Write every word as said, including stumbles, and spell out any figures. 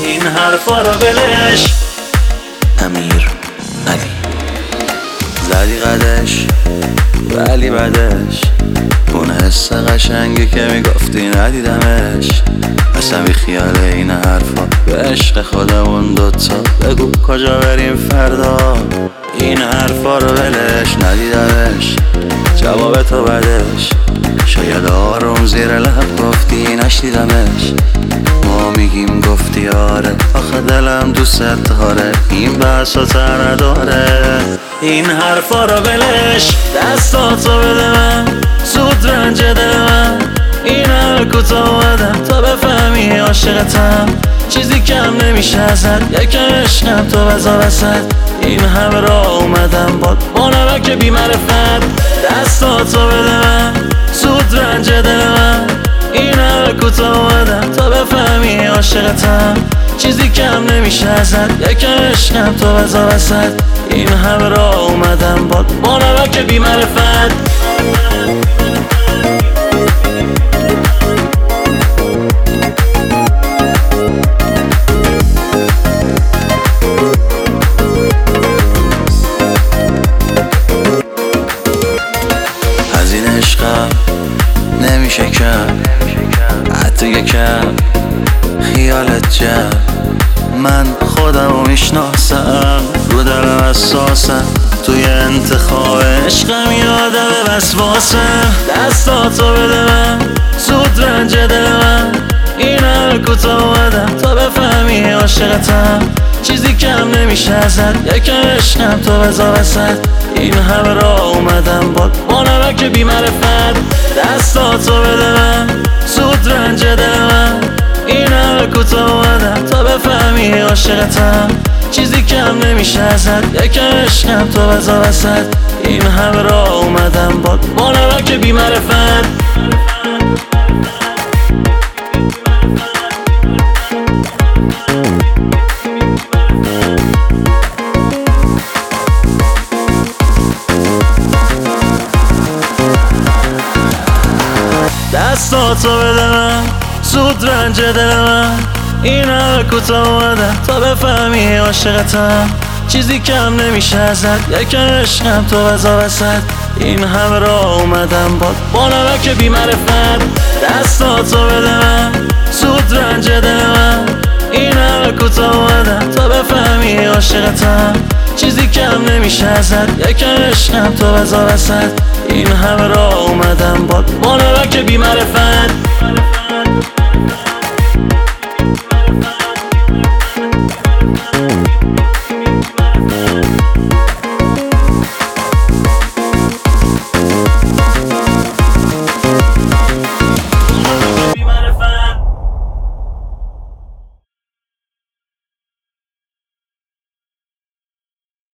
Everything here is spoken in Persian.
این حرفا رو بلش. امیر علی زدی قدش ولی بعدش اون حس قشنگی که میگفتی ندیدمش. اصلا بی خیال این حرفا به عشق خودمون دوتا بگو کجا بریم فردا. این حرفا رو ولش ندیدمش جواب تو بدش. شاید آروم زیر لب گفتی نشنیدمش. ما میگیم گفتی آره آخه دلم دوست داره این بحثا تر نداره. این حرفا رو ولش دستاتو بده من زود رنج دل من. این همه کوتاه اومدم تا بفهمی عاشقتم. چیزی کم نمیشه ازت یکم عشقم تو بزا وسط. این همه را اومدم باد با نمک بی معرفت. دستاتو بده من زود رنج دل من. این همه کوتاه اومدم تا بفهمی عاشقتم. چیزی کم نمیشه ازت یکم عشقم تو بزا وسط. این همه را اومدم باد با نمک بی معرفت. از این عشقم نمیشه کم حتی یکم خیالت جمع. من خودم رو میشناسم رو دلم اساسم توی انتخاب عشقم یادم وسواسم. دستاتو بده من زود رنج دل من. این همه کوتاه اومدم تا بفهمی عاشقتم. چیزی کم نمیشه ازت یکم عشقم تو بزا وسط. این همه را اومدم باد با نمک بی معرفت. دستاتو بده من زود رنج دل من. این همه کوتاه اومدم تا بفهمی عاشقتم. چیزی کم نمیشه ازت یکم عشقم تو بزا وسط. این همه را اومدم باد با نمک بی معرفت. دستاتو بده من زود رنج دل من. این همه کوتاه اومدم تا بفهمی عاشقتم. چیزی کم نمیشه ازت یکم عشقم تو بزا وسط. این همه را اومدم باد با نمک بی معرفت. دستاتو بده من زود رنج دل من. این همه کوتاه اومدم تا بفهمی عاشقتم. چیزی کم نمیشه ازت یکم عشقم تو بزا وسط. این همه را اومدم باد با نمک بی معرفت.